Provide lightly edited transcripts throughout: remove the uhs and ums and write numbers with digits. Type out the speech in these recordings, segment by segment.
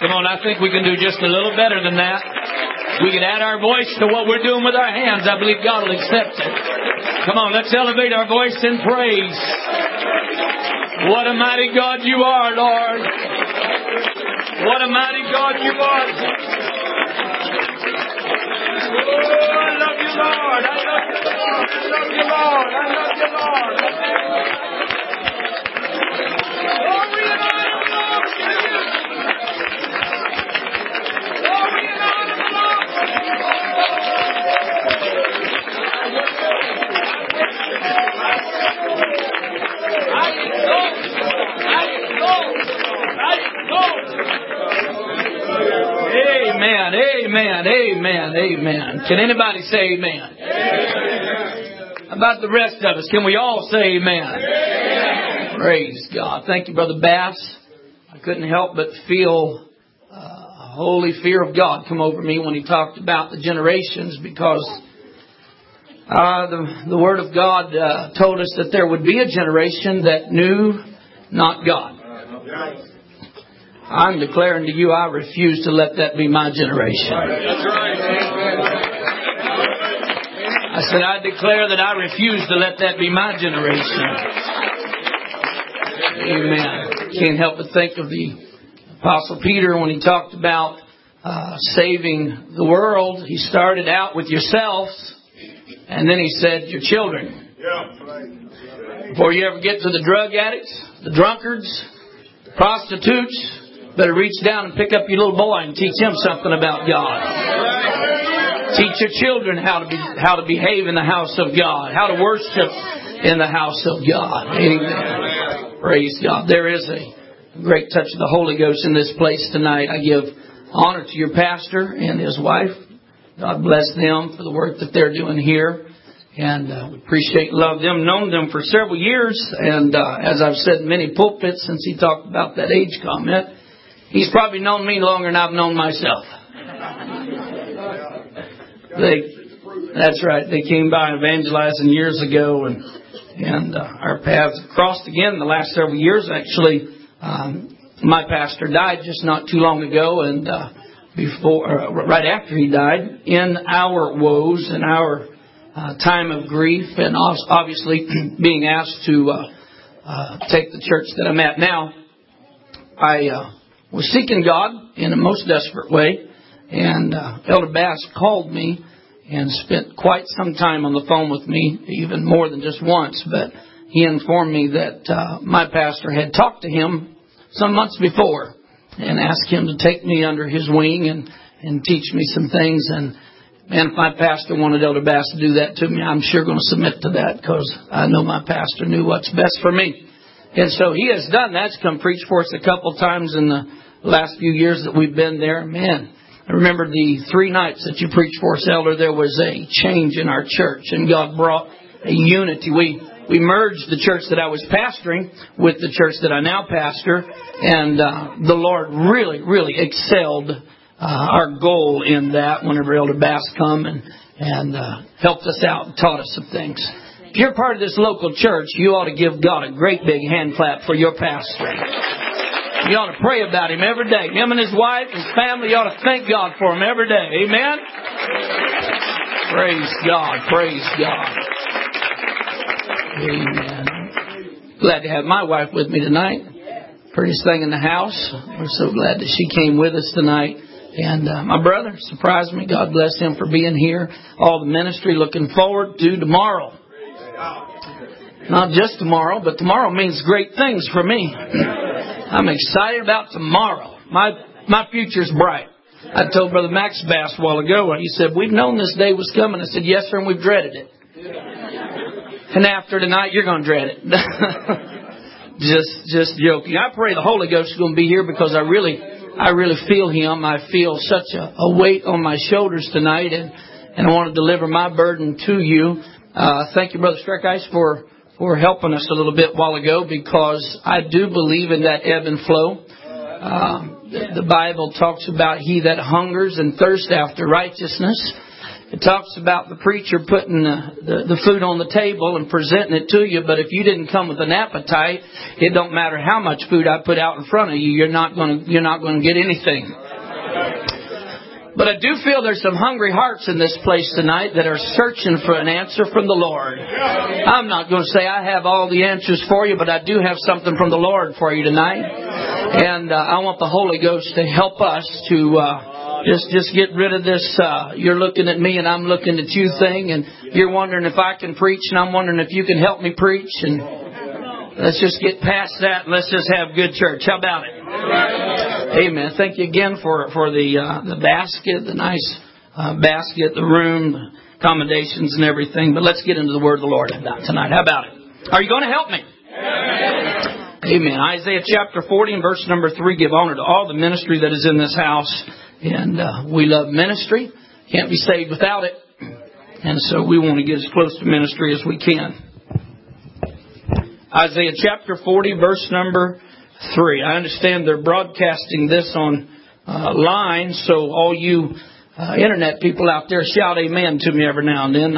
Come on, I think we can do just a little better than that. We can add our voice to what we're doing with our hands. I believe God will accept it. Come on, let's elevate our voice in praise. What a mighty God you are, Lord. What a mighty God you are. Oh, I love you, Lord. I love you, Lord. I love you, Lord. I love you, Lord. Glory and honor belongs to you. Glory and honor belongs to you. I exalt you. I exalt you. I exalt you. Amen, amen, amen, amen. Can anybody say amen? Amen. How about the rest of us? Can we all say amen? Amen. Praise God. Thank you, Brother Bass. I couldn't help but feel a holy fear of God come over me when he talked about the generations, because the Word of God told us that there would be a generation that knew not God. I'm declaring to you, I refuse to let that be my generation. That's right. I said, I declare that I refuse to let that be my generation. Amen. Can't help but think of the Apostle Peter when he talked about saving the world. He started out with yourselves, and then he said your children. Before you ever get to the drug addicts, the drunkards, the prostitutes, better reach down and pick up your little boy and teach him something about God. Teach your children how to behave in the house of God, how to worship in the house of God. Amen. Praise God. There is a great touch of the Holy Ghost in this place tonight. I give honor to your pastor and his wife. God bless them for the work that they're doing here. And we appreciate and love them. Known them for several years. And as I've said in many pulpits since he talked about that age comment, he's probably known me longer than I've known myself. That's right. They came by evangelizing years ago, and our paths crossed again the last several years. Actually, my pastor died just not too long ago, and right after he died, in our woes and our time of grief, and obviously being asked to take the church that I'm at now, I was seeking God in a most desperate way, and Elder Bass called me and spent quite some time on the phone with me, even more than just once, but he informed me that my pastor had talked to him some months before and asked him to take me under his wing and teach me some things. And man, if my pastor wanted Elder Bass to do that to me, I'm sure going to submit to that, because I know my pastor knew what's best for me. And so he has done that. He's come preach for us a couple times in the last few years that we've been there. Man, I remember the 3 nights that you preached for us, Elder, there was a change in our church, and God brought a unity. We merged the church that I was pastoring with the church that I now pastor, and the Lord really, really excelled our goal in that whenever Elder Bass come and helped us out and taught us some things. If you're part of this local church, you ought to give God a great big hand clap for your pastor. You ought to pray about him every day. Him and his wife, his family, you ought to thank God for him every day. Amen? Praise God. Praise God. Amen. Glad to have my wife with me tonight. Prettiest thing in the house. We're so glad that she came with us tonight. And my brother surprised me. God bless him for being here. All the ministry, looking forward to tomorrow. Not just tomorrow, but tomorrow means great things for me. I'm excited about tomorrow. My future's bright. I told Brother Max Bass a while ago, he said, we've known this day was coming. I said, yes, sir, and we've dreaded it. And after tonight, you're going to dread it. Just joking. I pray the Holy Ghost is going to be here, because I really feel Him. I feel such a weight on my shoulders tonight, and I want to deliver my burden to you. Thank you, Brother Streckice, for helping us a little bit while ago, because I do believe in that ebb and flow. The Bible talks about he that hungers and thirsts after righteousness. It talks about the preacher putting the food on the table and presenting it to you. But if you didn't come with an appetite, it don't matter how much food I put out in front of you. You're not going to get anything. But I do feel there's some hungry hearts in this place tonight that are searching for an answer from the Lord. I'm not going to say I have all the answers for you, but I do have something from the Lord for you tonight. And I want the Holy Ghost to help us to just get rid of this you're looking at me and I'm looking at you thing. And you're wondering if I can preach and I'm wondering if you can help me preach. And let's just get past that and let's just have good church. How about it? Amen. Thank you again for the basket, the nice basket, the room, accommodations and everything. But let's get into the word of the Lord tonight. How about it? Are you going to help me? Amen. Isaiah chapter 40 and verse number 3. Give honor to all the ministry that is in this house. And we love ministry. Can't be saved without it. And so we want to get as close to ministry as we can. Isaiah chapter 40 verse number 3. I understand they're broadcasting this on line, so all you internet people out there shout amen to me every now and then.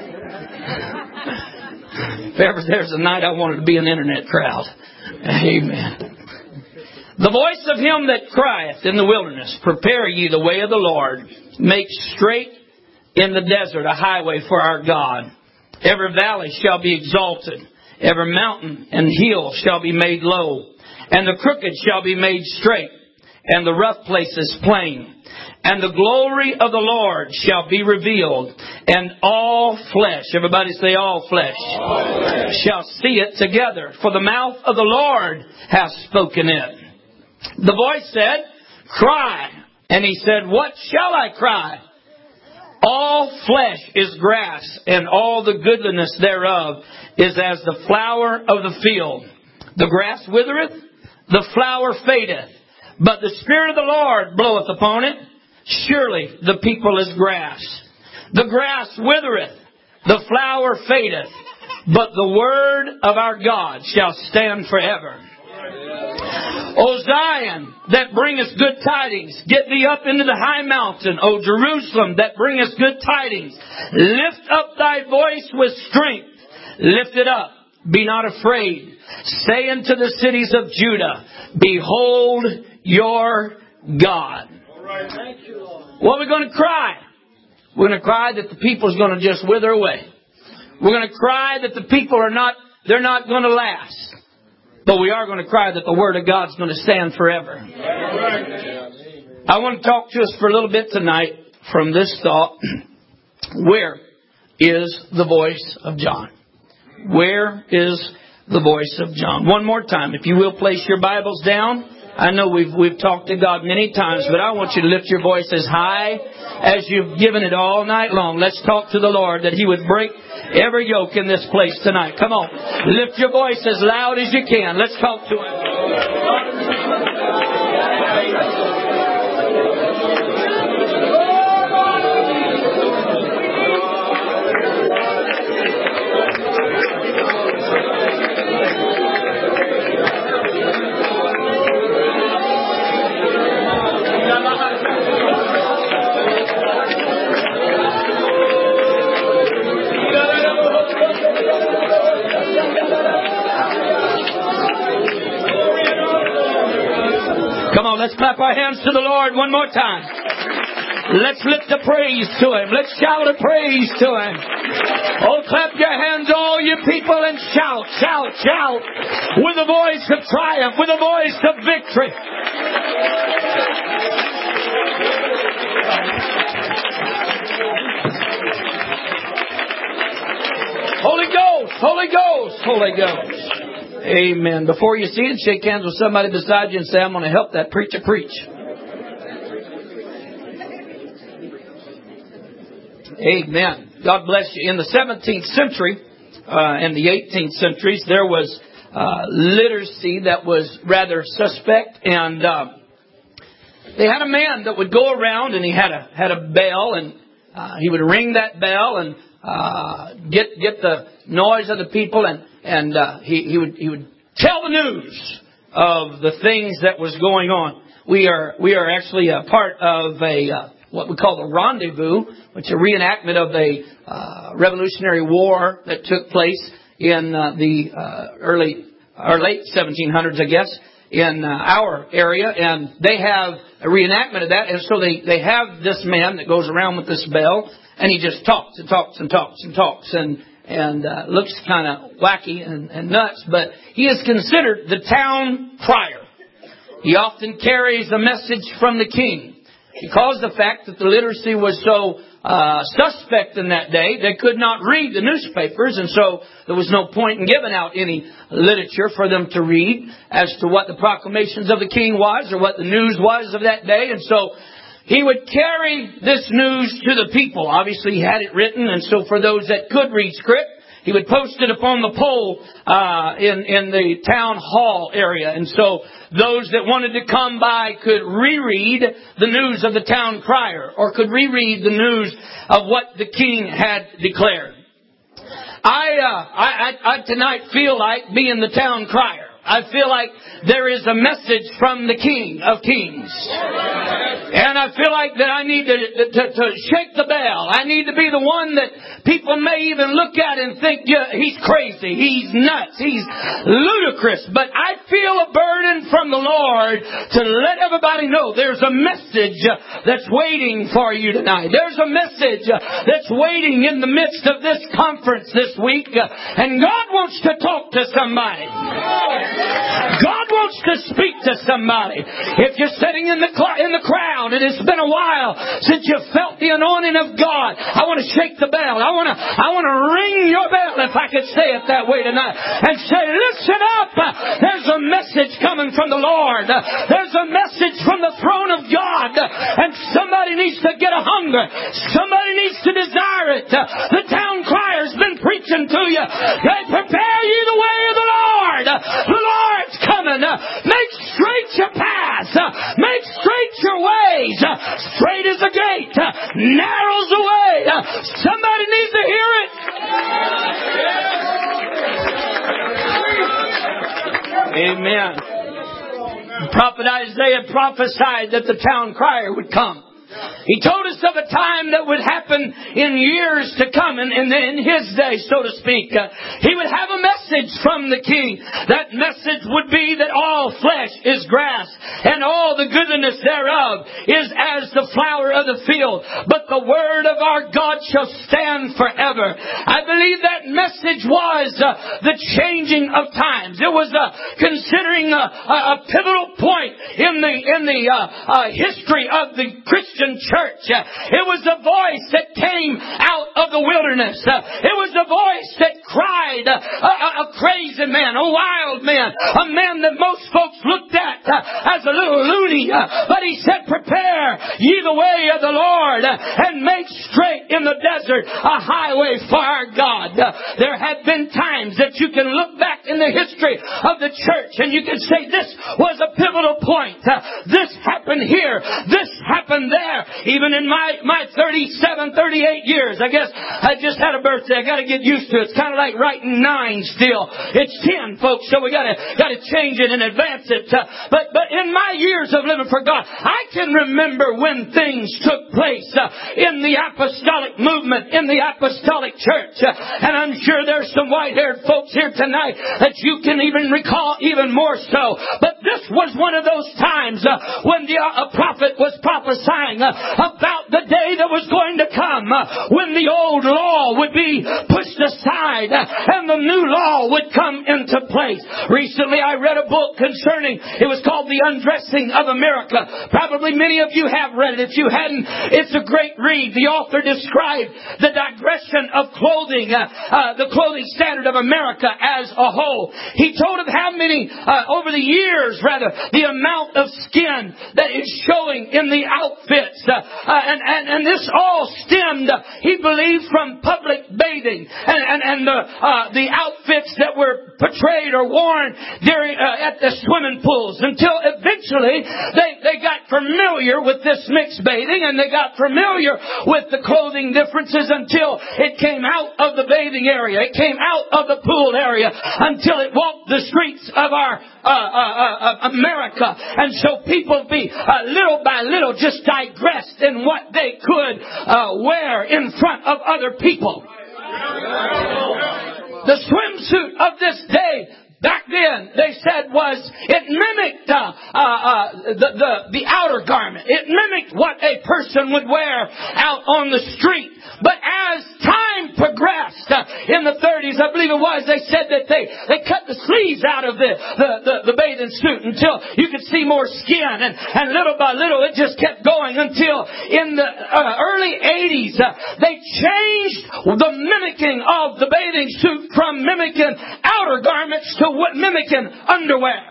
If ever there's a night I wanted to be an internet crowd. Amen. The voice of him that crieth in the wilderness, prepare ye the way of the Lord, make straight in the desert a highway for our God. Every valley shall be exalted, every mountain and hill shall be made low, and the crooked shall be made straight, and the rough places plain. And the glory of the Lord shall be revealed, and all flesh, everybody say all flesh, shall see it together. For the mouth of the Lord hath spoken it. The voice said, cry. And he said, what shall I cry? All flesh is grass, and all the goodliness thereof is as the flower of the field. The grass withereth, the flower fadeth, but the Spirit of the Lord bloweth upon it. Surely the people is grass. The grass withereth, the flower fadeth, but the word of our God shall stand forever. O Zion, that bringeth good tidings, get thee up into the high mountain. O Jerusalem, that bringeth good tidings, lift up thy voice with strength. Lift it up, be not afraid. Say unto the cities of Judah, behold your God. What are we going to cry? We're going to cry that the people is going to just wither away. We're going to cry that the people they're not going to last. But we are going to cry that the Word of God is going to stand forever. I want to talk to us for a little bit tonight from this thought. Where is the voice of John? Where is the voice of John? One more time, if you will, place your Bibles down. I know we've talked to God many times, but I want you to lift your voice as high as you've given it all night long. Let's talk to the Lord that He would break every yoke in this place tonight. Come on. Lift your voice as loud as you can. Let's talk to Him. Come on, let's clap our hands to the Lord one more time. Let's lift a praise to Him. Let's shout a praise to Him. Oh, clap your hands, all you people, and shout, shout, shout, with a voice of triumph, with a voice of victory. Holy Ghost, Holy Ghost, Holy Ghost. Amen. Before you see it, shake hands with somebody beside you and say, I'm going to help that preacher preach. Amen. God bless you. In the 17th century and the 18th centuries, there was literacy that was rather suspect. And they had a man that would go around and he had a bell, and he would ring that bell and get the noise of the people, and he would tell the news of the things that was going on. We are actually a part of what we call the Rendezvous, which is a reenactment of a Revolutionary War that took place in the early or late 1700s, I guess, in our area. And they have a reenactment of that. And so they have this man that goes around with this bell, and he just talks and talks and talks and talks and looks kind of wacky and nuts. But he is considered the town crier. He often carries a message from the king. Because of the fact that the literacy was so suspect in that day, they could not read the newspapers, and so there was no point in giving out any literature for them to read as to what the proclamations of the king was or what the news was of that day. And so he would carry this news to the people. Obviously, he had it written, and so for those that could read script, he would post it upon the pole in the town hall area. And so those that wanted to come by could reread the news of the town crier or could reread the news of what the king had declared. I tonight feel like being the town crier. I feel like there is a message from the King of Kings. And I feel like that I need to shake the bell. I need to be the one that people may even look at and think, yeah, he's crazy, he's nuts, he's ludicrous. But I feel a burden from the Lord to let everybody know there's a message that's waiting for you tonight. There's a message that's waiting in the midst of this conference this week. And God wants to talk to somebody. God wants to speak to somebody. If you're sitting in the crowd and it's been a while since you felt the anointing of God, I want to shake the bell. I want to ring your bell, if I could say it that way tonight, and say, listen up. There's a message coming from the Lord. There's a message from the throne of God, and somebody needs to get a hunger. Somebody needs to desire it. The town crier's been preaching to you. They prepare you the way of the Lord. The Lord's coming. Make straight your paths. Make straight your ways. Straight is the gate. Narrow's the way. Somebody needs to hear it. Amen. The prophet Isaiah prophesied that the town crier would come. He told us of a time that would happen in years to come, in his day, so to speak. He would have a message from the king. That message would be that all flesh is grass, and all the goodness thereof is as the flower of the field. But the word of our God shall stand forever. I believe that message was the changing of times. It was considering a pivotal point in the history of the Christian church. It was a voice that came out of the wilderness. It was a voice that cried, a crazy man, a wild man, a man that most folks looked at as a little loony. But he said, prepare ye the way of the Lord and make straight in the desert a highway for our God. There have been times that you can look back in the history of the church and you can say, this was a pivotal point. This happened here. This happened there. Even in my 37, 38 years, I guess I just had a birthday. I got to get used to it. It's kind of like writing 9 still. It's 10, folks, so we got to change it and advance it. But in my years of living for God, I can remember when things took place in the apostolic movement, in the apostolic church. And I'm sure there's some white-haired folks here tonight that you can even recall even more so. But this was one of those times when a prophet was prophesying about the day that was going to come when the old law would be pushed aside and the new law would come into place. Recently I read a book concerning, it was called The Undressing of America. Probably many of you have read it. If you hadn't, it's a great read. The author described the digression of clothing, the clothing standard of America as a whole. He told of how many, over the years rather, the amount of skin that is showing in the outfits. And this all stemmed, he believed, from public bathing and the outfits that were portrayed or worn during at the swimming pools, until eventually they got familiar with this mixed bathing and they got familiar with the clothing differences until it came out of the bathing area. It came out of the pool area until it walked the streets of our America. And so people little by little just digressed and what they could wear in front of other people. The swimsuit of this day, back then, they said it mimicked the outer garment. It mimicked what a person would wear out on the street. But as time progressed, in the 30s, I believe it was, they said that they cut the sleeves out of the bathing suit until you could see more skin. And little by little, it just kept going until in the early 80s, they changed the mimicking of the bathing suit from mimicking outer garments to mimicking underwear.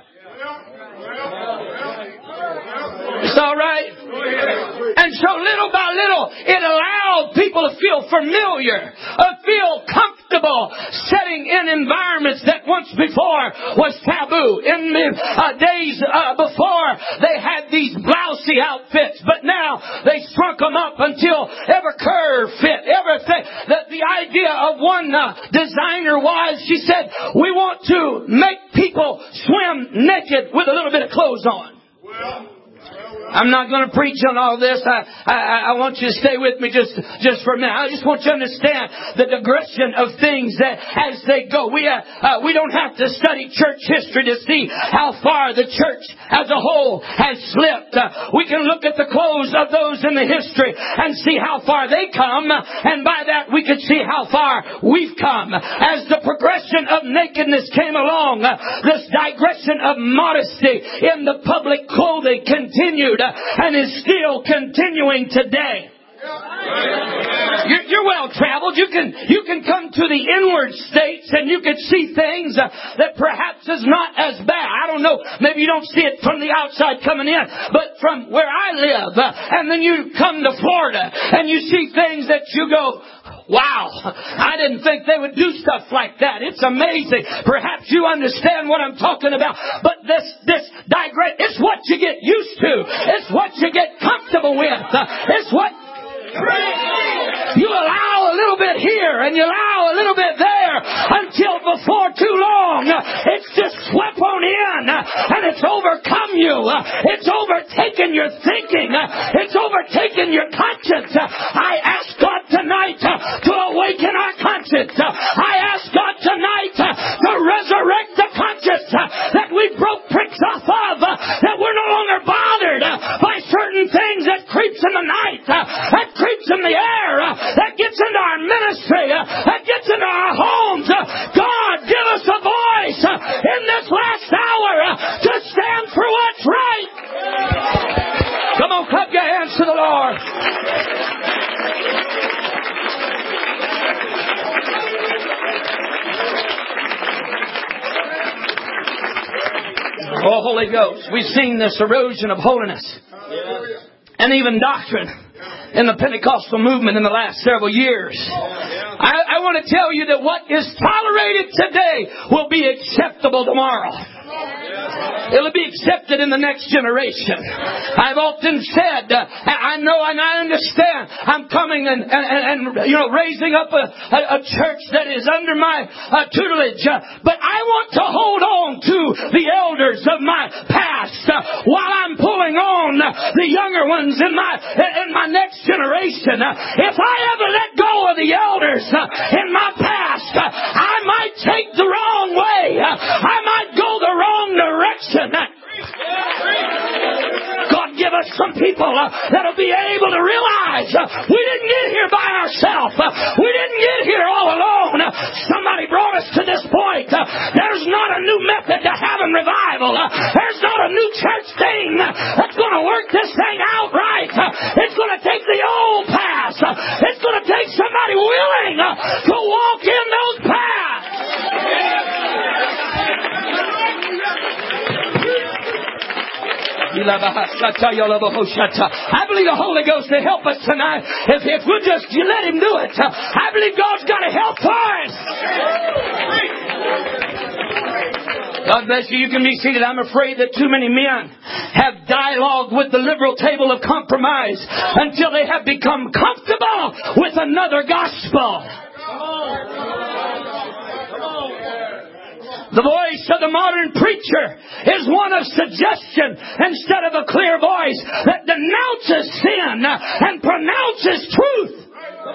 It's all right. And so little by little, it allowed people to feel familiar, feel comfortable setting in environments that once before was taboo. In the days before, they had these blousy outfits, but now they shrunk them up until every curve fit, everything. The idea of one designer was, she said, we want to make people swim naked with a little bit of clothes on. I'm not going to preach on all this. I want you to stay with me just for a minute. I just want you to understand the digression of things that as they go. We don't have to study church history to see how far the church as a whole has slipped. We can look at the clothes of those in the history and see how far they come. And by that we could see how far we've come. As the progression of nakedness came along, this digression of modesty in the public clothing continued. And is still continuing today. You're well traveled. You can come to the inward states and you can see things that perhaps is not as bad. I don't know. Maybe you don't see it from the outside coming in, but from where I live, and then you come to Florida and you see things that you go, wow, I didn't think they would do stuff like that. It's amazing. Perhaps you understand what I'm talking about. But this digress, it's what you get used to. It's what you get comfortable with. It's what you allow a little bit here and you allow a little bit there until before too long it's just swept on in and it's overcome you. It's overtaken your thinking. It's overtaken your conscience. I ask God tonight to awaken our conscience. I ask God tonight to resurrect the conscience that we broke pricks off of, that we're no longer bothered by certain things that creeps in the night, that creeps in the air, that gets into our ministry, that gets into our homes. God, give us a voice in this last hour to stand for what's right. Come on, clap your hands to the Lord. Oh, Holy Ghost, we've seen this erosion of holiness and even doctrine in the Pentecostal movement in the last several years. I want to tell you that what is tolerated today will be acceptable tomorrow. It'll be accepted in the next generation. I've often said, I know and I understand, I'm coming and raising up a church that is under my tutelage, but I want to hold on to the elders of my past while I'm pulling on the younger ones in my next generation. If I ever let go of the elders in my past, I might take the wrong way. I might go the wrong direction. God, give us some people that'll be able to realize we didn't get here by ourselves. We didn't get here all alone. Somebody brought us to this point. There's not a new method to having revival. There's not a new church thing that's going to work this thing out right. It's going to take the old paths. It's going to take somebody willing to walk in those paths. I believe the Holy Ghost to help us tonight. If we'll just let Him do it, I believe God's got to help for us. God bless you. You can be seated. I'm afraid that too many men have dialogued with the liberal table of compromise until they have become comfortable with another gospel. The voice of the modern preacher is one of suggestion instead of a clear voice that denounces sin and pronounces truth.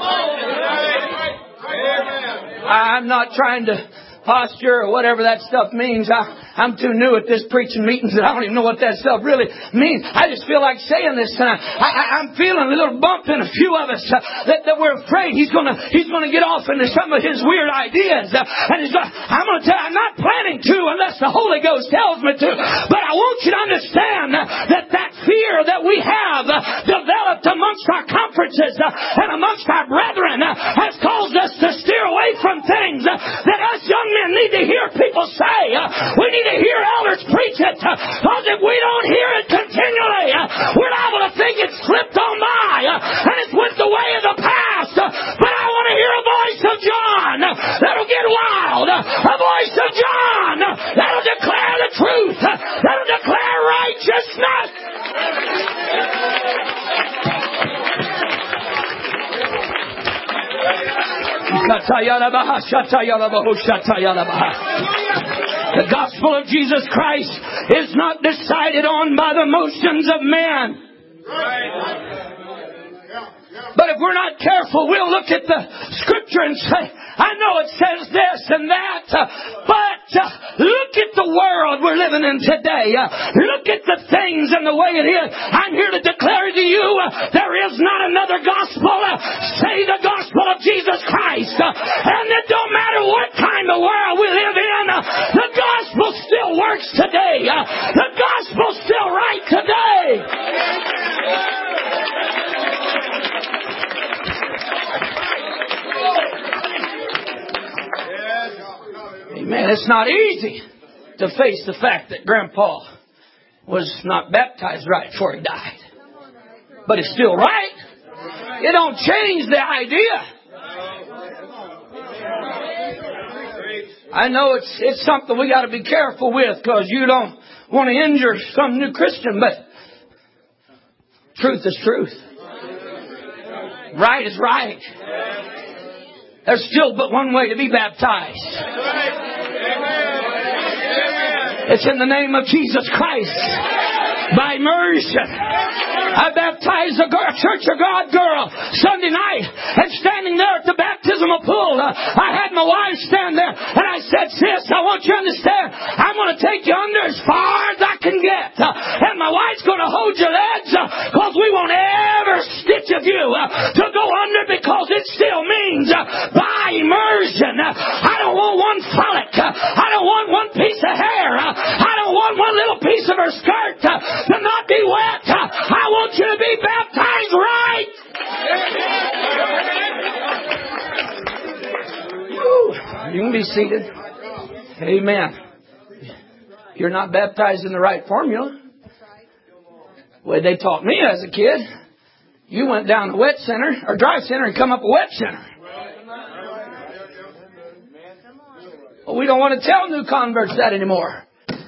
I'm not trying to posture or whatever that stuff means. I'm too new at this preaching meetings that I don't even know what that stuff really means. I just feel like saying this tonight. I'm feeling a little bump in a few of us that we're afraid he's going to get off into some of his weird ideas. And I'm going to tell you, I'm not planning to unless the Holy Ghost tells me to. But I want you to understand that fear that we have developed amongst our conferences and amongst our brethren has caused us to steer away from things that us young men need to hear people say. We need to hear elders preach it. Because if we don't hear it continually, we're liable to think it's slipped on by and it's went the way of the past. But I want to hear a voice of John that'll get wild. A voice of John that'll declare the truth. That'll declare righteousness. The gospel of Jesus Christ is not decided on by the motions of men. But if we're not careful, we'll look at the Scripture and say, I know it says this and that, but look at the world we're living in today. Look at the things and the way it is. I'm here to declare to you, there is not another gospel. Say the gospel of Jesus Christ. And it don't matter what kind of world we live in, the gospel still works today. The gospel's still right today. Amen. It's not easy to face the fact that Grandpa was not baptized right before he died. But it's still right. It don't change the idea. I know it's something we got to be careful with because you don't want to injure some new Christian, but truth is truth. Right is right. There's still but one way to be baptized. It's in the name of Jesus Christ. By immersion. I baptized a Church of God girl Sunday night, and standing there at the baptismal pool, I had my wife stand there, and I said, sis, I want you to understand, I'm going to take you under as far as I can get. And my wife's going to hold your legs, because we won't ever stitch of you to go under, because it still means by immersion. I don't want one frolic. I don't want one piece of hair. I don't want one little piece of her skirt to not be wet. I want you to be baptized right. You can be seated. Amen. You're not baptized in the right formula. The way they taught me as a kid, you went down the wet center or dry center and come up a wet center. Well, we don't want to tell new converts that anymore.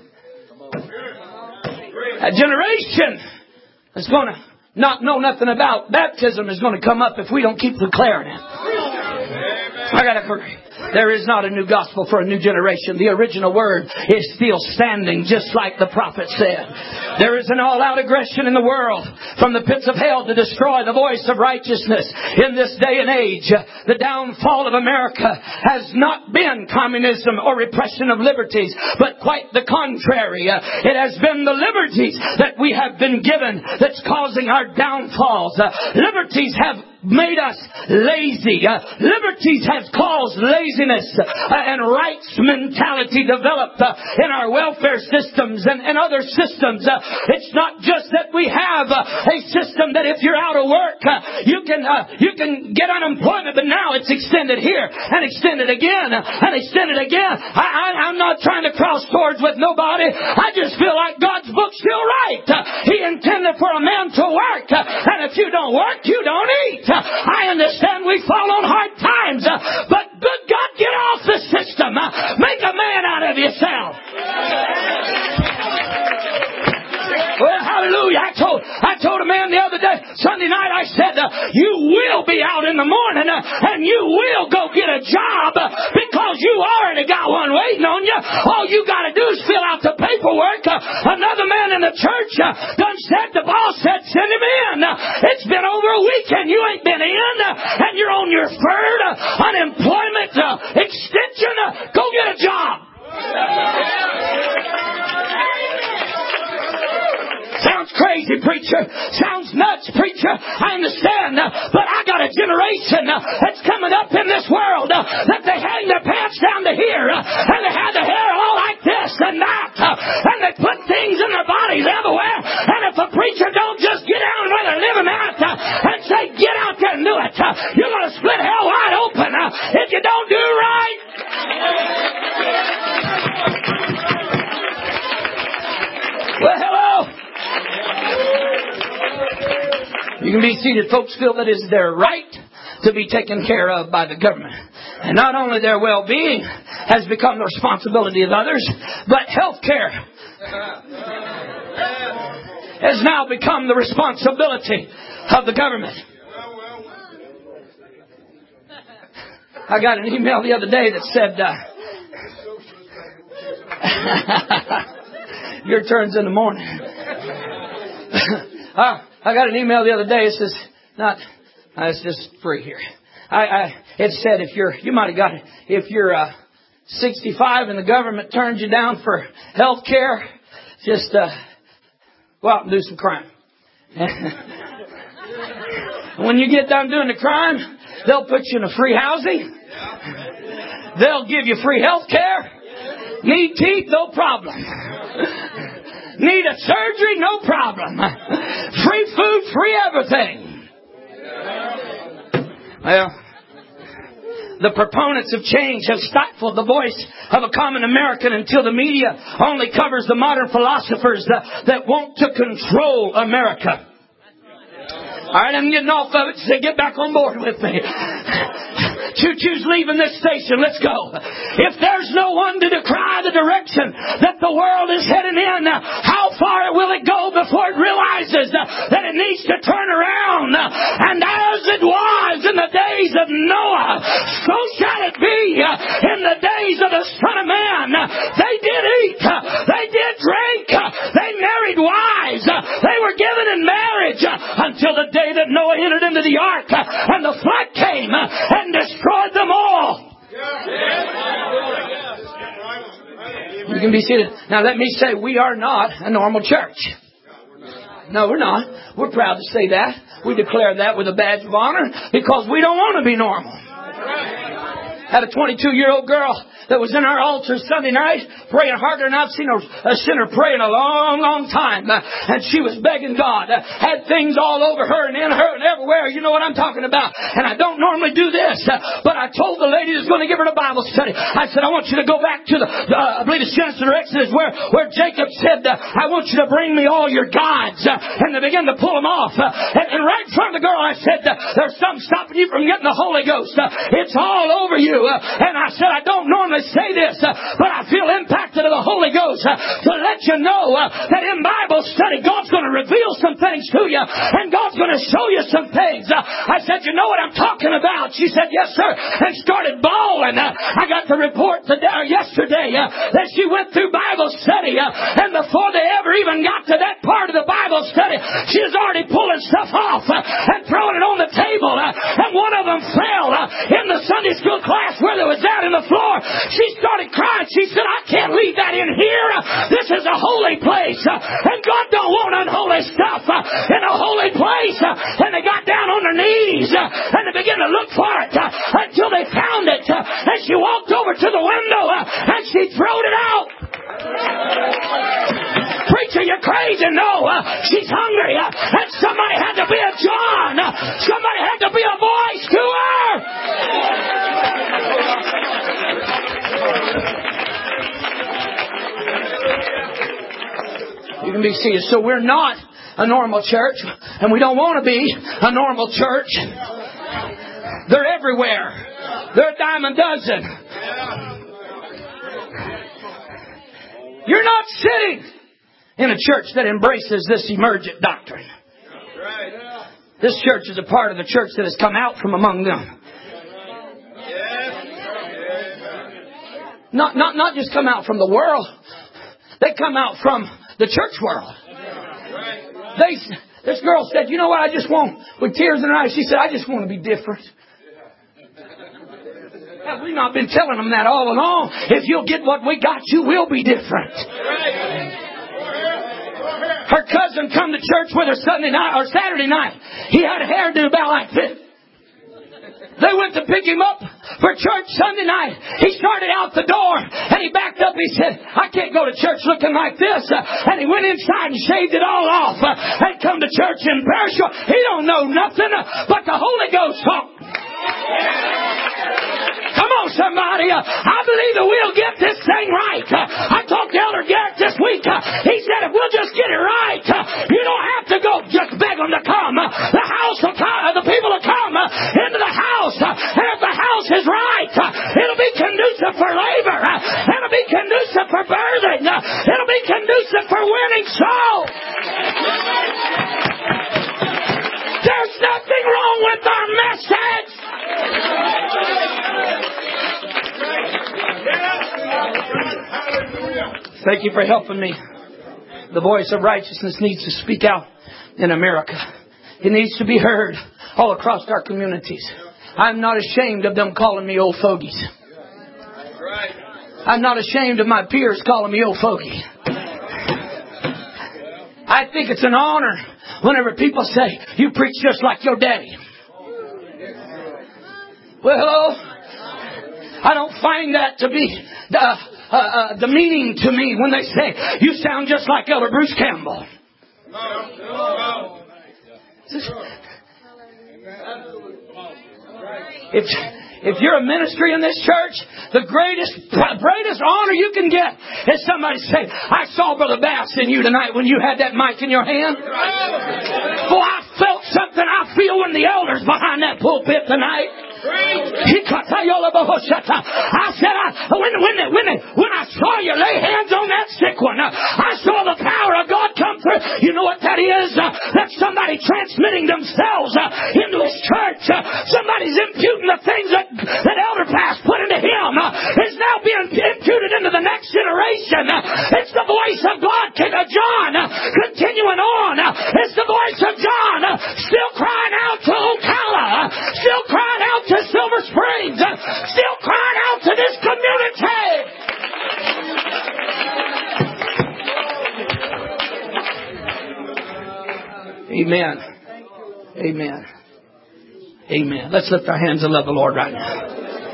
A generation that's going to not know nothing about baptism is going to come up if we don't keep declaring it. I got to hurry. There is not a new gospel for a new generation. The original word is still standing, just like the prophet said. There is an all-out aggression in the world from the pits of hell to destroy the voice of righteousness in this day and age. The downfall of America has not been communism or repression of liberties, but quite the contrary. It has been the liberties that we have been given that's causing our downfalls. Liberties have made us lazy. Liberties has caused laziness and rights mentality developed in our welfare systems and other systems. It's not just that we have a system that if you're out of work, you can get unemployment, but now it's extended here and extended again and extended again. I'm not trying to cross swords with nobody. I just feel like God's book's still right. He intended for a man to work, and if you don't work, you don't eat. I understand we fall on hard times, but good God, get off the system. Make a man out of yourself. Well, hallelujah. I told a man the other day, Sunday night, I said, you will be out in the morning and you will go get a job because you already got one waiting on you. All you got to do is fill out the paperwork. Another man in the church done said, the boss said, send him in. It's been over a week and you ain't been in, and you're on your third unemployment extension. Go get a job. Sounds crazy, preacher. Sounds nuts, preacher. I understand. But I got a generation that's coming up in this world that they hang their pants down to here, and they have the hair all like this and that, and they put things in their bodies everywhere. And if a preacher don't just get down where they're living at and say, get out there and do it, you're going to split hell wide open if you don't do right. Well, hello. You can be seated. Folks feel that it's their right to be taken care of by the government. And not only their well-being has become the responsibility of others, but health care has now become the responsibility of the government. I got an email the other day that said, your turn's in the morning. I got an email the other day. It says, it's just free here. It said you might have got it. If you're 65 and the government turns you down for health care, just go out and do some crime. When you get done doing the crime, they'll put you in a free housing. They'll give you free health care. Need teeth? No problem. Need a surgery? No problem. Free food, free everything. Well, the proponents of change have stifled the voice of a common American until the media only covers the modern philosophers that want to control America. All right, I'm getting off of it, so get back on board with me. Choo-choo's leaving this station. Let's go. If there's no one to decry the direction that the world is heading in, how far will it go before it realizes that it needs to turn around? And as it was in the days of Noah, so shall it be in the days of the Son of Man. They did eat. They did drink. They married wives. They were given in marriage until the day that Noah entered into the ark and the flood came and destroyed them all. You can be seated. Now let me say, we are not a normal church. No, we're not. We're proud to say that. We declare that with a badge of honor because we don't want to be normal. Had a 22-year-old girl that was in our altar Sunday night praying harder than I've seen a sinner pray in a long, long time. And she was begging God. Had things all over her and in her and everywhere. You know what I'm talking about. And I don't normally do this. But I told the lady that's going to give her a Bible study. I said, I want you to go back to I believe it's Genesis or Exodus where Jacob said, I want you to bring me all your gods. And they began to pull them off. And right in front of the girl I said, there's something stopping you from getting the Holy Ghost. It's all over you. And I said, I don't normally say this, but I feel impacted of the Holy Ghost to let you know that in Bible study, God's going to reveal some things to you, and God's going to show you some things. I said, you know what I'm talking about? She said, yes, sir, and started bawling. I got the report yesterday that she went through Bible study, and before they ever even got to that part of the Bible study, she was already pulling stuff off and throwing it on the table, and one of them fell in the Sunday school class where there was that in the floor. She started crying. She said, I can't leave that in here. This is a holy place. And God don't want unholy stuff in a holy place. And they got down on their knees and they began to look for it until they found it. And she walked over to the window and she threw it out. Preacher, you're crazy. No, she's hungry. And somebody had to be a John. Somebody had to be a voice to her. You can be seated. So we're not a normal church, and we don't want to be a normal church. They're everywhere. They're a dime a dozen. You're not sitting in a church that embraces this emergent doctrine. This church is a part of the church that has come out from among them. Not just come out from the world. They come out from the church world. This girl said, you know what, I just want, with tears in her eyes, she said, I just want to be different. Have we not been telling them that all along? If you'll get what we got, you will be different. Her cousin come to church with her Sunday night or Saturday night. He had a hairdo about like this. They went to pick him up for church Sunday night. He started out the door and he backed up. He said, I can't go to church looking like this. And he went inside and shaved it all off and come to church in parachute. He don't know nothing but the Holy Ghost talk. Come on, somebody. I believe that we'll get this thing right. I talked to Elder Garrett this week. He said if we'll just get it right, you don't have to go just beg them to come. The house will come. The people will come into the house. And if the house is right, it'll be conducive for labor. It'll be conducive for birthing. It'll be conducive for winning souls. There's nothing wrong with our message. Thank you for helping me. The voice of righteousness needs to speak out in America. It needs to be heard all across our communities. I'm not ashamed of them calling me old fogies. I'm not ashamed of my peers calling me old fogey. I think it's an honor whenever people say, you preach just like your daddy. Well, I don't find that to be demeaning to me when they say, you sound just like Elder Bruce Campbell. If you're a ministry in this church, the greatest honor you can get is somebody say, I saw Brother Bass in you tonight when you had that mic in your hand. Boy, I felt something I feel when the elders behind that pulpit tonight. I said, when I saw you lay hands on that sick one, I saw the power of God come through. You know what that is? That's somebody transmitting themselves into His church. Somebody's imputing the things that Elder Bass put into him is now being imputed into the next generation. It's the voice of God, John, continuing on. It's the voice of John still crying out to Ocala, still crying out to Silver Springs, still crying out to this community. Amen. Amen. Amen. Let's lift our hands and love the Lord right now.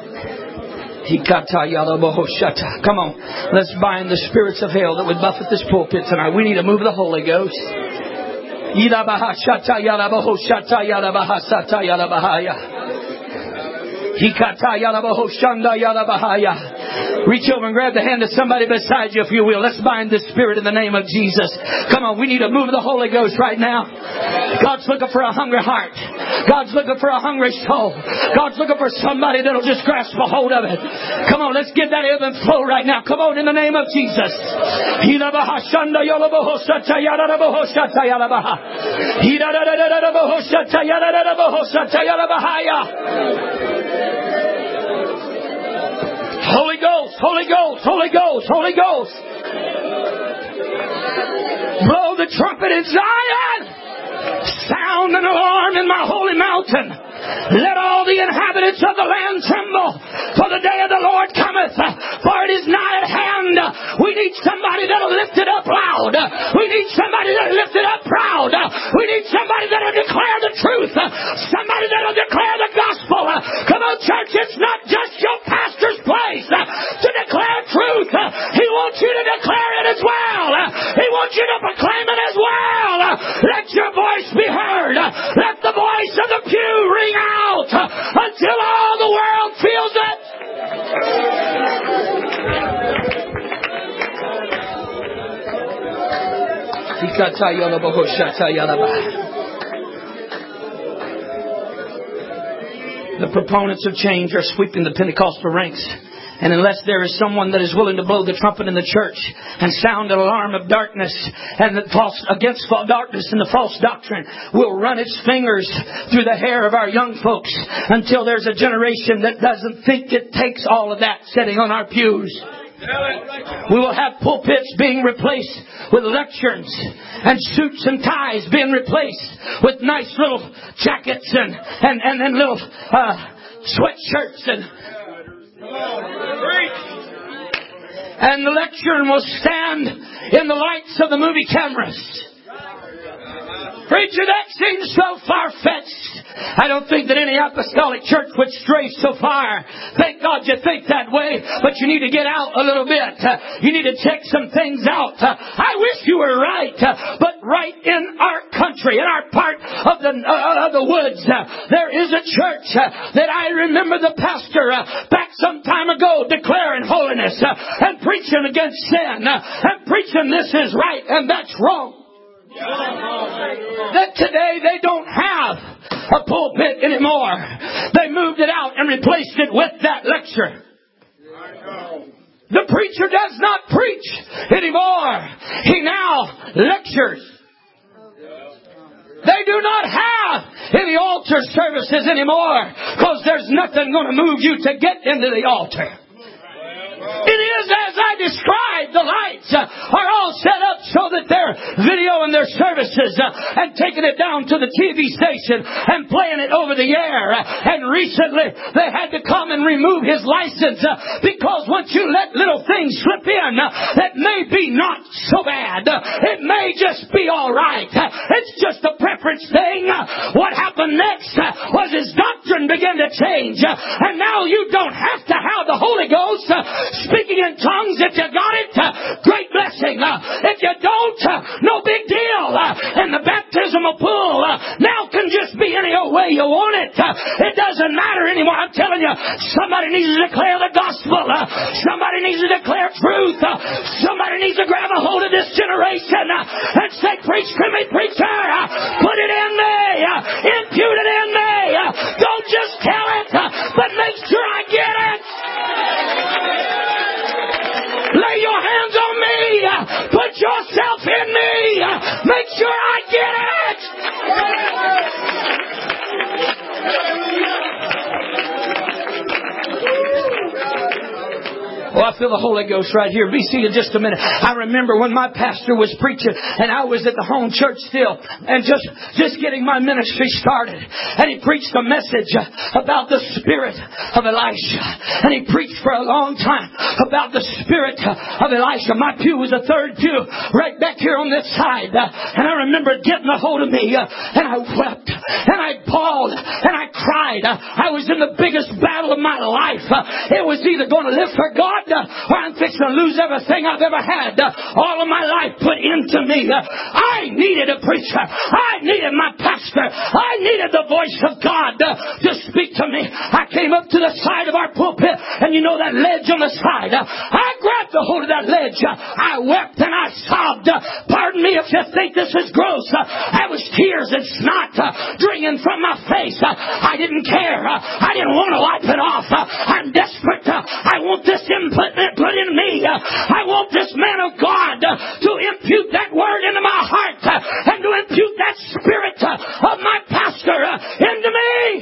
Come on. Let's bind the spirits of hell that would buffet this pulpit tonight. We need to move the Holy Ghost. Reach over and grab the hand of somebody beside you, if you will. Let's bind this spirit in the name of Jesus. Come on, we need to move the Holy Ghost right now. God's looking for a hungry heart. God's looking for a hungry soul. God's looking for somebody that'll just grasp a hold of it. Come on, let's get that ebb and flow right now. Come on, in the name of Jesus. Holy Ghost, Holy Ghost, Holy Ghost, Holy Ghost. Blow the trumpet in Zion. Sound an alarm in my holy mountain. Let all the inhabitants of the land tremble, for the day of the Lord cometh, for it is nigh at hand. We need somebody that'll lift it up loud. We need somebody that'll lift it up proud. We need somebody that'll declare the truth. Somebody that'll declare the gospel. Come on, church, it's not just your pastor's place to declare truth. He wants you to declare it as well. He wants you to proclaim it as well. Let your voice be heard. Let the voice of the pew ring out until all the world feels it. The proponents of change are sweeping the Pentecostal ranks And unless there is someone that is willing to blow the trumpet in the church and sound an alarm of darkness and against darkness and the false doctrine, will run its fingers through the hair of our young folks until there's a generation that doesn't think it takes all of that sitting on our pews. We will have pulpits being replaced with lecterns, and suits and ties being replaced with nice little jackets and little sweatshirts and the lectern will stand in the lights of the movie cameras. Preacher, that seems so far-fetched. I don't think that any apostolic church would stray so far. Thank God you think that way, but you need to get out a little bit. You need to check some things out. I wish you were right, but right in our country, in our part of the woods, there is a church that I remember the pastor back some time ago declaring holiness and preaching against sin and preaching this is right and that's wrong. That today they don't have a pulpit anymore. They moved it out and replaced it with that lecture. The preacher does not preach anymore. He now lectures. They do not have any altar services anymore because there's nothing going to move you to get into the altar. It is as I described. The lights are all set up so that they're videoing their services and taking it down to the TV station and playing it over the air. And recently they had to come and remove his license because once you let little things slip in that may be not so bad, it may just be all right. It's just a preference thing. What happened next was his doctrine began to change, and now you don't have to have the Holy Ghost speaking in tongues. If you got it, great blessing. If you don't, no big deal. And the baptismal pool now can just be any old way you want it. It doesn't matter anymore. I'm telling you, somebody needs to declare the gospel. Somebody needs to declare truth. Somebody needs to grab a hold of this generation and say, preach to me, preacher. Put it in me. Impute it in me. Don't just tell it, but make sure I get it. Lay your hands on me. Put yourself in me. Make sure I get it. Oh, I feel the Holy Ghost right here. Be seated just a minute. I remember when my pastor was preaching and I was at the home church still and just getting my ministry started. And he preached a message about the spirit of Elisha. And he preached for a long time about the spirit of Elisha. My pew was the third pew right back here on this side. And I remember getting a hold of me and I wept and I bawled and I cried. I was in the biggest battle of my life. It was either going to live for God or I'm fixing to lose everything I've ever had. All of my life put into me. I needed a preacher. I needed my pastor. I needed the voice of God to speak to me. I came up to the side of our pulpit and you know that ledge on the side. I grabbed a hold of that ledge. I wept and I sobbed. Pardon me if you think this is gross. I was tears and snot draining from my face. I didn't care. I didn't want to wipe it off. I'm desperate. I want this put in me. I want this man of God to impute that word into my heart and to impute that spirit of my pastor into me.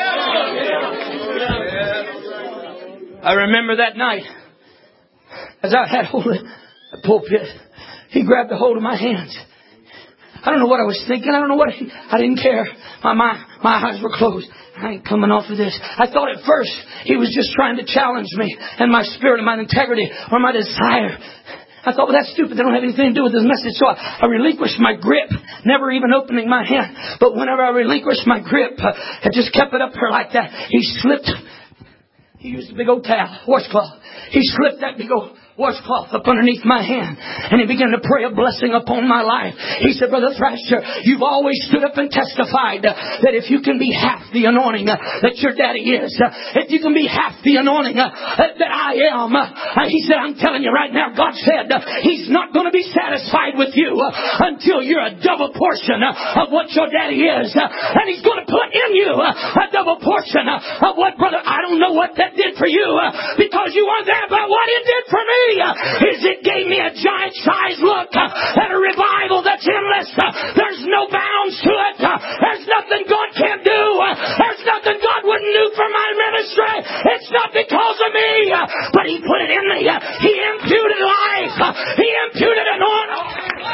I remember that night as I had hold of the pulpit, he grabbed a hold of my hands. I don't know what I was thinking. I don't know what I didn't care. My eyes were closed. I ain't coming off of this. I thought at first he was just trying to challenge me and my spirit and my integrity or my desire. I thought, well, that's stupid. They don't have anything to do with this message. So I relinquished my grip, never even opening my hand. But whenever I relinquished my grip, I just kept it up there like that. He slipped. He used a big old towel, washcloth. He slipped that big old washcloth up underneath my hand, and he began to pray a blessing upon my life. He said, Brother Thrasher, you've always stood up and testified that if you can be half the anointing that your daddy is, if you can be half the anointing that I am, he said, I'm telling you right now, God said He's not going to be satisfied with you until you're a double portion of what your daddy is, and He's going to put in you a double portion of what, brother, I don't know what that did for you because you weren't there, but what it did for me is it gave me a giant size look at a revival that's endless. There's no bounds to it. There's nothing God can't do. There's nothing God wouldn't do for my ministry. It's not because of me, but He put it in me. He imputed life. He imputed anointing.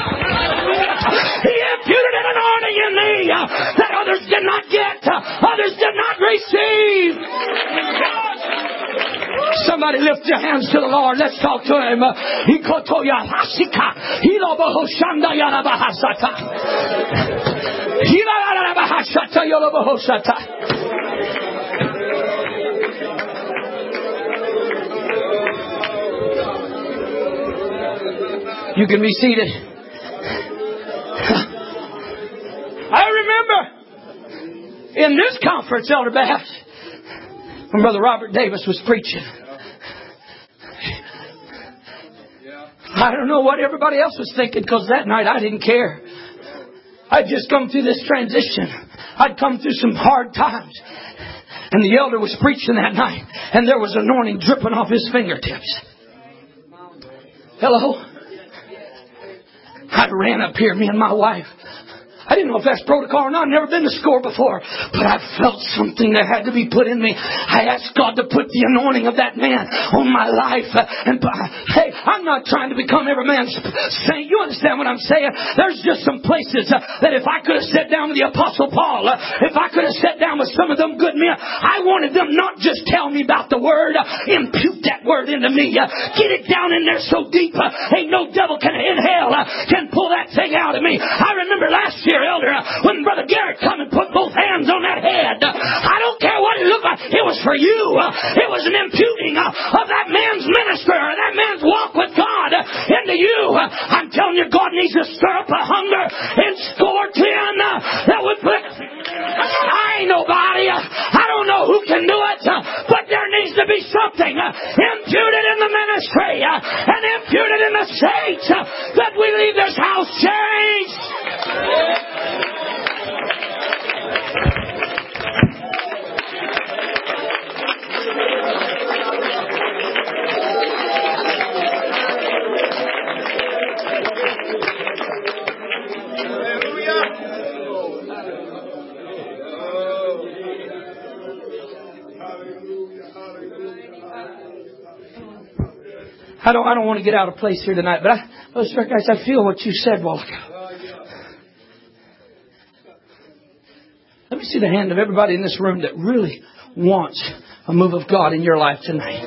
He imputed an anointing in me that others did not get. Others did not receive. Somebody lift your hands to the Lord. Let's talk to Him. You can be seated. I remember in this conference, Elder Bass, when Brother Robert Davis was preaching. I don't know what everybody else was thinking, because that night I didn't care. I'd just come through this transition. I'd come through some hard times. And the elder was preaching that night, and there was anointing dripping off his fingertips. Hello? I ran up here, me and my wife. I didn't know if that's protocol or not. I've never been to SCORE before. But I felt something that had to be put in me. I asked God to put the anointing of that man on my life. And hey, I'm not trying to become every man's saint. You understand what I'm saying? There's just some places that if I could have sat down with the Apostle Paul, if I could have sat down with some of them good men, I wanted them not just tell me about the Word, impute that Word into me. Get it down in there so deep, ain't no devil in hell can pull that thing out of me. I remember last year, Elder, when Brother Garrett come and put both hands on that head. I don't care what it looked like. It was for you. It was an imputing of that man's ministry or that man's walk with God into you. I'm telling you, God needs to stir up a hunger in SCORE 10 that would put... I ain't nobody. I don't know who can do it, but there needs to be something imputed in the ministry and imputed in the saints that we leave this house changed. I don't want to get out of place here tonight, but I feel what you said a while ago. Let me see the hand of everybody in this room that really wants a move of God in your life tonight.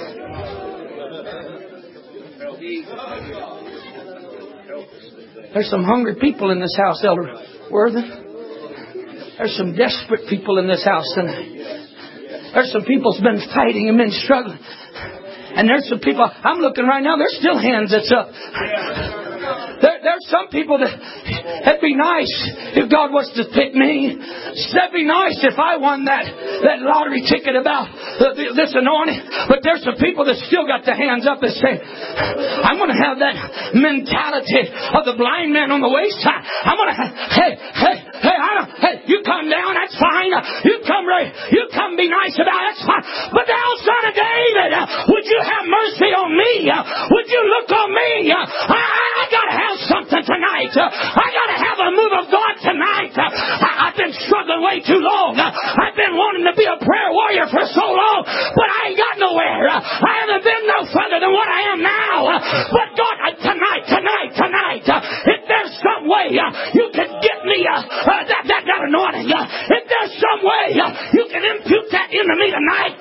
There's some hungry people in this house, Elder Worthen. There's some desperate people in this house tonight. There's some people who's been fighting and been struggling. And there's some people, I'm looking right now, there's still hands that's up. There's some people that it'd be nice if God was to pick me. It'd be nice if I won that lottery ticket about this anointing. But there's some people that still got their hands up and say, I'm going to have that mentality of the blind man on the wayside. I'm going to have, hey, you come down, that's fine. You come be nice about it, that's fine. But thou son of David, would you have mercy on me? Would you look on me? I got to have something tonight. I got to have a move of God tonight. I've been struggling way too long. I've been wanting to be a prayer warrior for so long, but I ain't got nowhere. I haven't been no further than what I am now. But God, tonight, if there's some way you can get me that anointing, if there's some way you can impute that into me tonight,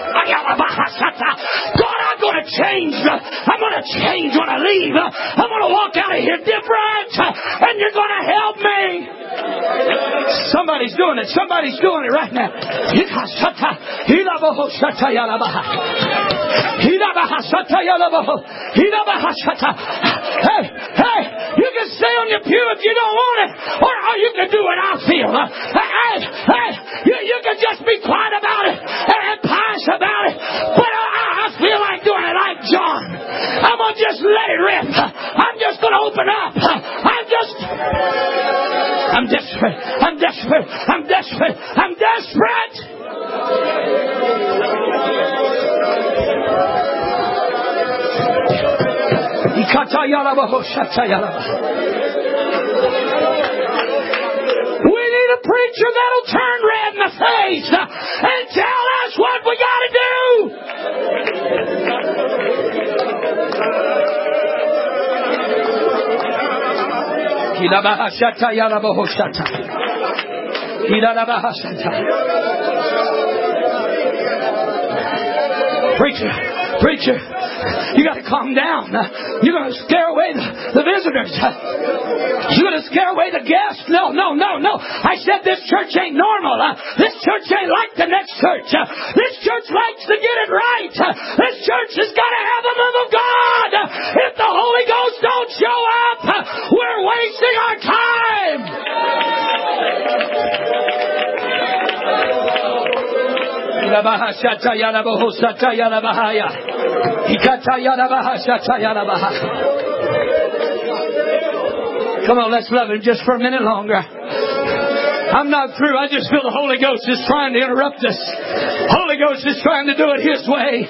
God, I'm going to change. I'm going to change when I leave. I'm going to walk out of here different, and you're going to help me. Somebody's doing it. Somebody's doing it right now. Hey, you can stay on your pew if you don't want it, or you can do what I feel. Hey, you can just be quiet about it and pious about it. But I feel like doing it like John. I'm going to just let it rip. I'm just going to open up. I'm desperate. I'm desperate. I'm desperate. I'm desperate. We need a preacher that'll turn red in the face and tell us what we got to do. Preacher, you got to calm down. You're going to scare away the visitors. You're going to scare away the guests. No. I said this church ain't normal. This church ain't like the next church. This church likes to get it right. This church has got to have the move of God. If the Holy Ghost don't show up, we're wasting our time. Come on, let's love Him just for a minute longer. I'm not through. I just feel the Holy Ghost is trying to interrupt us. Holy Ghost is trying to do it His way.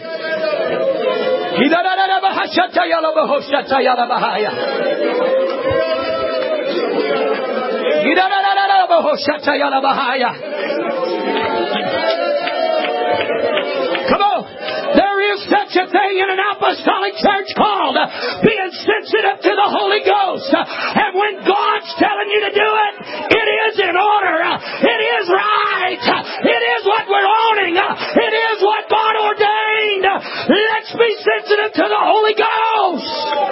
Come on. There is such a thing in an apostolic church called being sensitive to the Holy Ghost. And when God's telling you to do it, it is in order. It is right. It is what we're owning. It is what God ordained. Let's be sensitive to the Holy Ghost.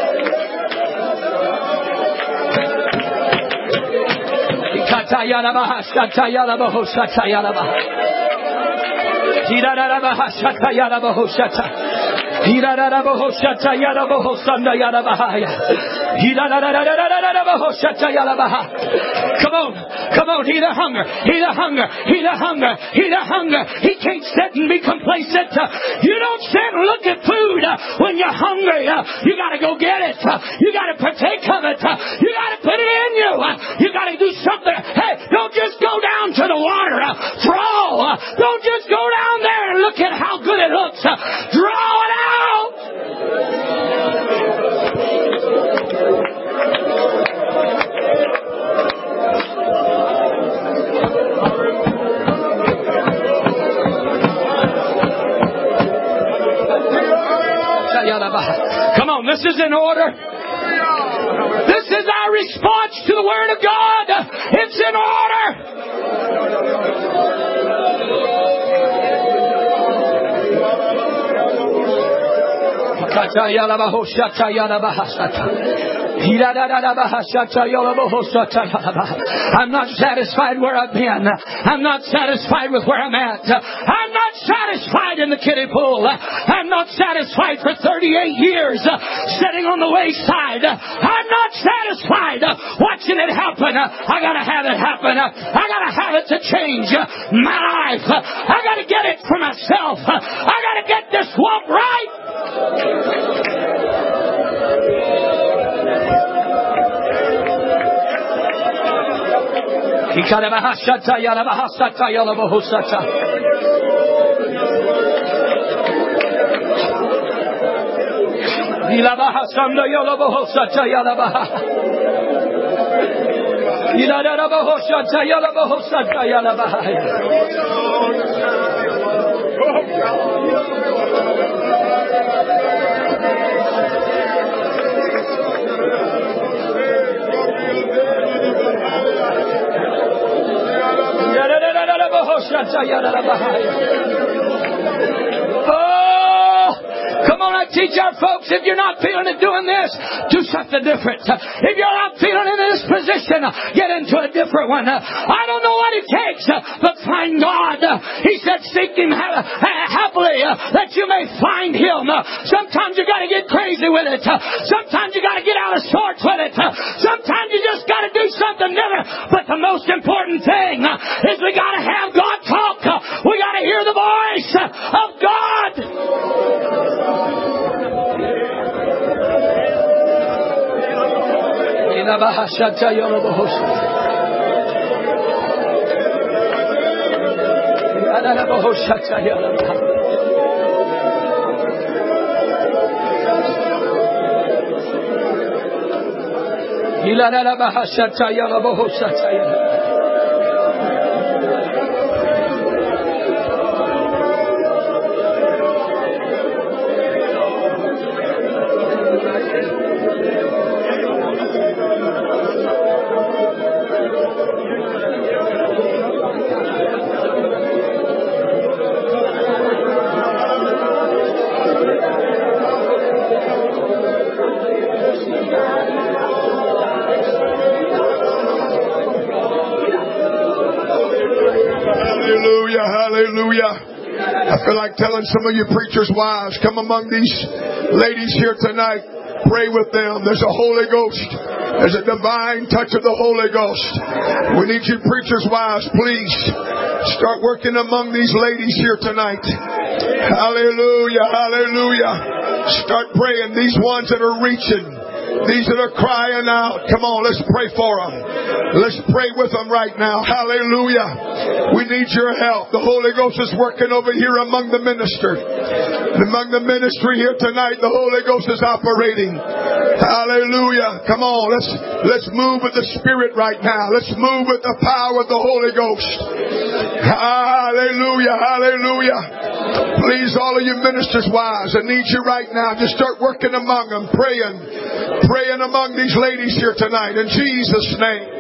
Come on, He the hunger. He can't sit and be complacent. You don't sit and look at food when you're hungry. You got to go get it. You got to partake of it. You got to put it in you. You got to do something. Hey, don't just go down to the water. Draw. Don't just go down there and look at how good it looks. Draw it out. Come on, this is in order. This is our response to the Word of God. It's in order. I'm not satisfied where I've been. I'm not satisfied with where I'm at. I'm not satisfied in the kiddie pool. I'm not satisfied for 38 years sitting on the wayside. I'm not satisfied watching it happen. I gotta have it happen. I gotta have it to change my life. I gotta get it for myself. I gotta get this swamp right. Come on, I teach our folks, if you're not feeling it doing this, do something different. If you're not feeling in this position, get into a different one. I don't know what it takes, but find God. He said, seek Him happily, that you may find Him. Sometimes you got to get crazy with it. Sometimes you got to get out of sorts with it. Sometimes you just got to do something different. But the most important thing is we got to have God talk. We got to hear the voice of God. I feel like telling some of you preachers' wives, come among these ladies here tonight. Pray with them. There's a Holy Ghost. There's a divine touch of the Holy Ghost. We need you preachers' wives, please start working among these ladies here tonight. Hallelujah, hallelujah. Start praying. These ones that are reaching, these that are crying out, come on, let's pray for them. Let's pray with them right now. Hallelujah. We need your help. The Holy Ghost is working over here among the minister. Among the ministry here tonight, the Holy Ghost is operating. Hallelujah. Come on, let's move with the Spirit right now. Let's move with the power of the Holy Ghost. Hallelujah, hallelujah. Please, all of you ministers' wives, I need you right now. Just start working among them, praying among these ladies here tonight in Jesus' name.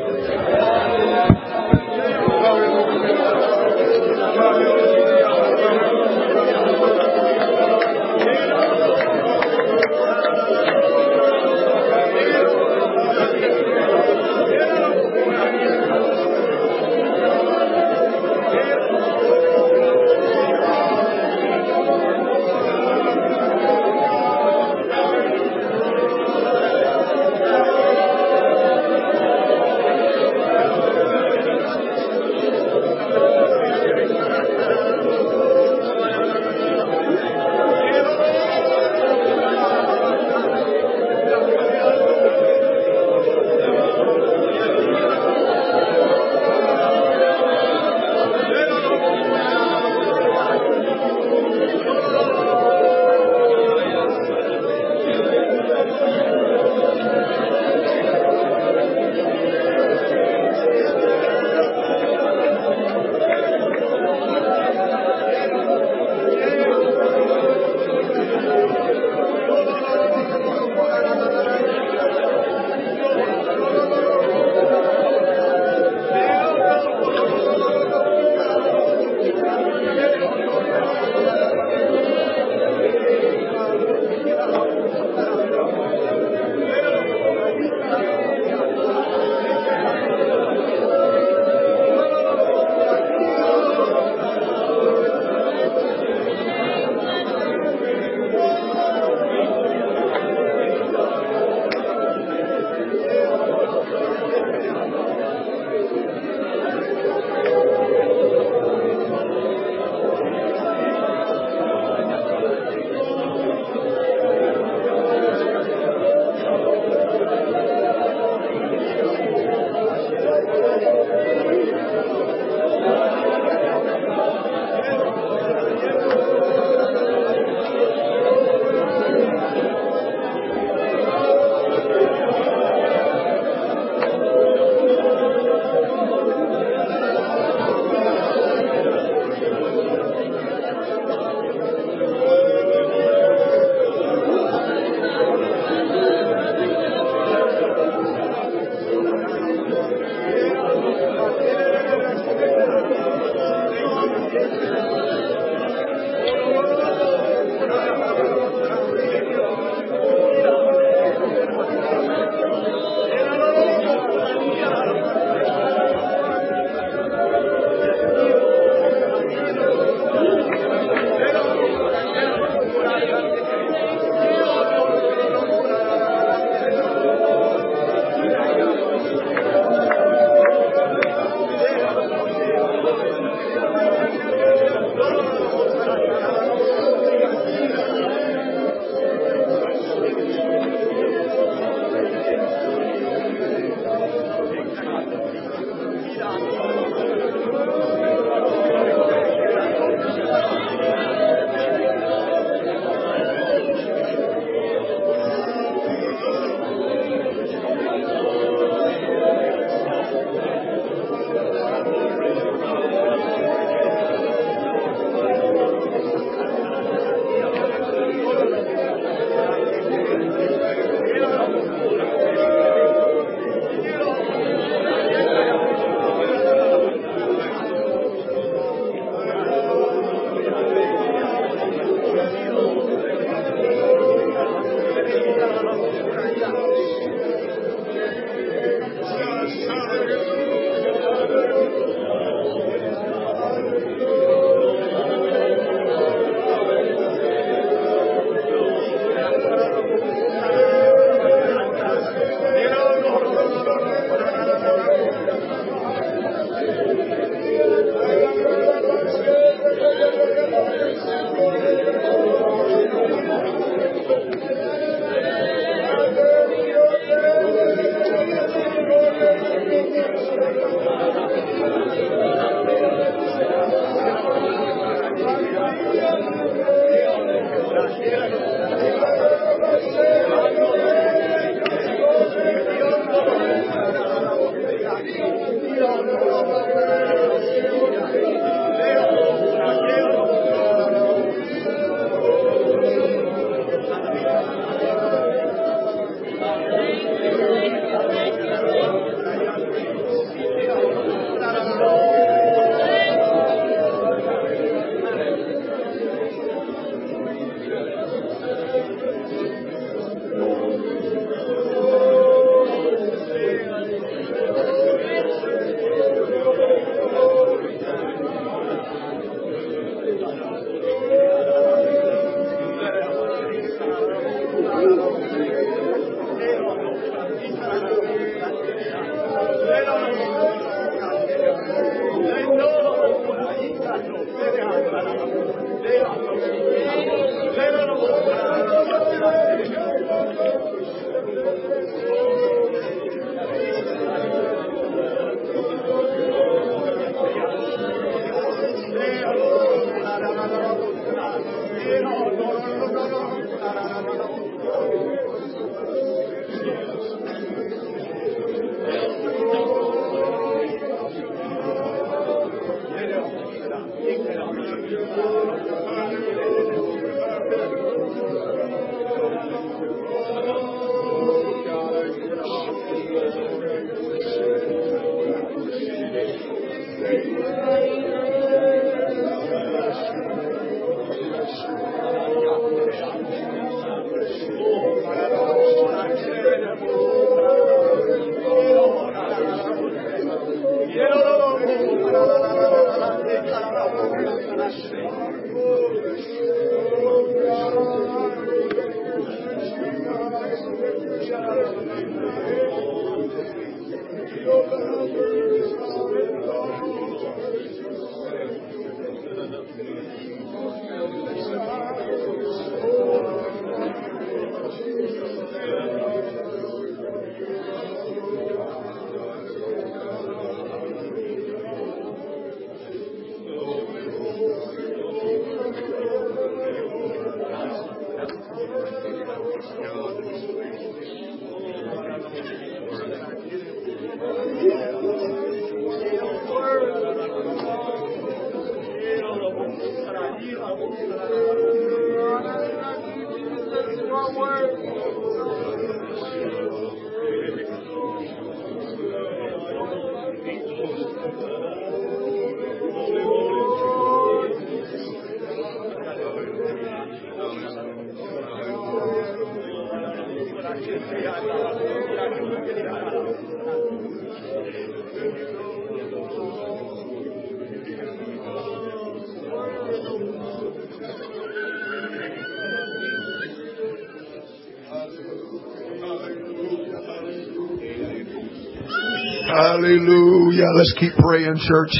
Hallelujah. Let's keep praying, church.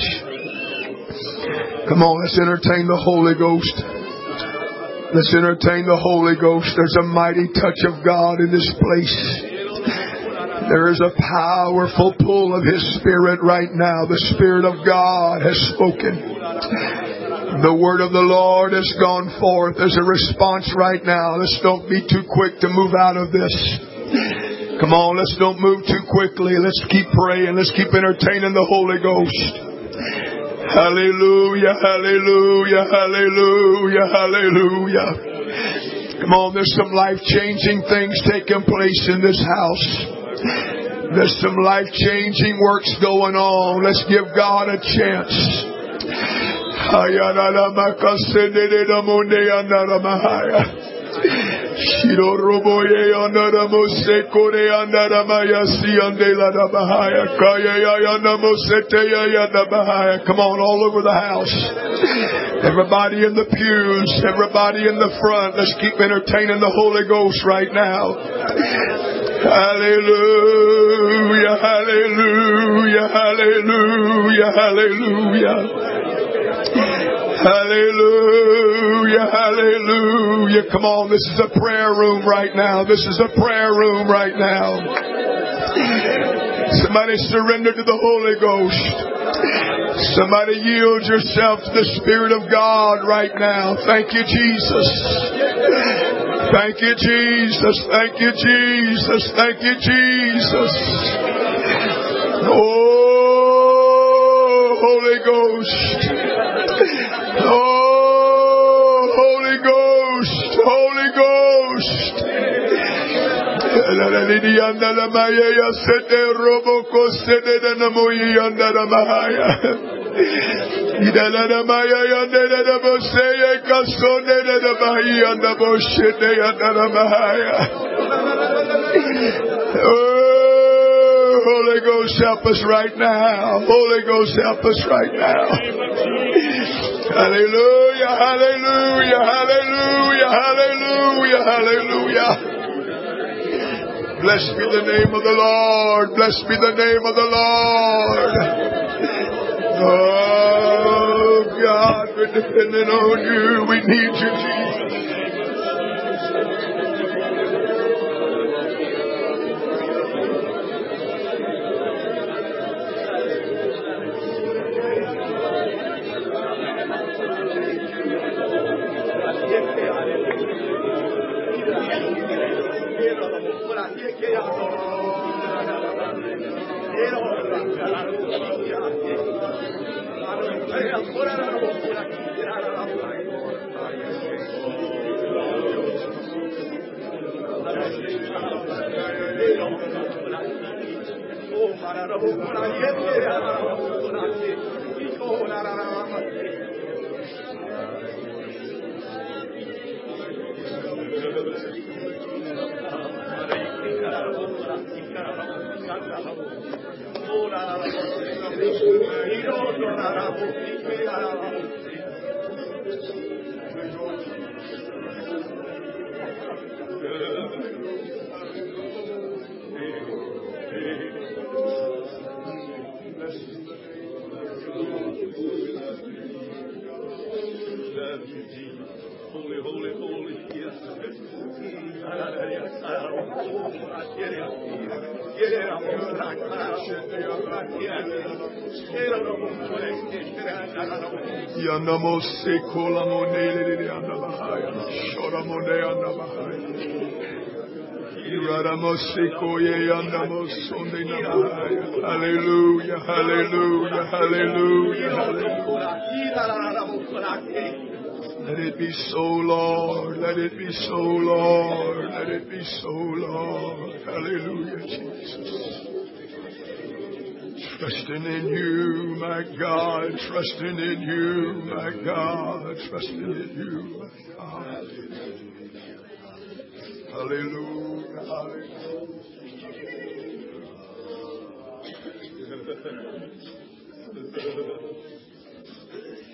Come on, let's entertain the Holy Ghost. Let's entertain the Holy Ghost. There's a mighty touch of God in this place. There is a powerful pull of His Spirit right now. The Spirit of God has spoken. The word of the Lord has gone forth. There's a response right now. Let's don't be too quick to move out of this. Come on, let's don't move too quickly. Let's keep praying. Let's keep entertaining the Holy Ghost. Hallelujah, hallelujah, hallelujah, hallelujah. Come on, there's some life-changing things taking place in this house. There's some life-changing works going on. Let's give God a chance. Come on, all over the house. Everybody in the pews, everybody in the front. Let's keep entertaining the Holy Ghost right now. Hallelujah, hallelujah, hallelujah, hallelujah. Hallelujah, hallelujah. Come on, this is a prayer room right now. This is a prayer room right now. Somebody surrender to the Holy Ghost. Somebody yield yourself to the Spirit of God right now. Thank you, Jesus. Thank you, Jesus. Thank you, Jesus. Thank you, Jesus. Oh, Holy Ghost. Oh, Holy Ghost, Holy Ghost. Oh, Holy Ghost, help us right now. Holy Ghost, help us right now. Hallelujah, hallelujah, hallelujah, hallelujah, hallelujah. Blessed be the name of the Lord. Blessed be the name of the Lord. Oh, God, we're dependent on you. We need you, Jesus. Oh, Holy, holy, holy. Yes. Yanamose Kolamone Andabahaya. Shoramone Andabahaya. Iradamosikoye Yanamosonde Nabahaya. Hallelujah, hallelujah, hallelujah, hallelujah. Let it be so, Lord. Let it be so, Lord. Let it be so, Lord. Hallelujah, Jesus. Trusting in you, my God. Trusting in you, my God. Trusting in you, my God. Hallelujah. Hallelujah.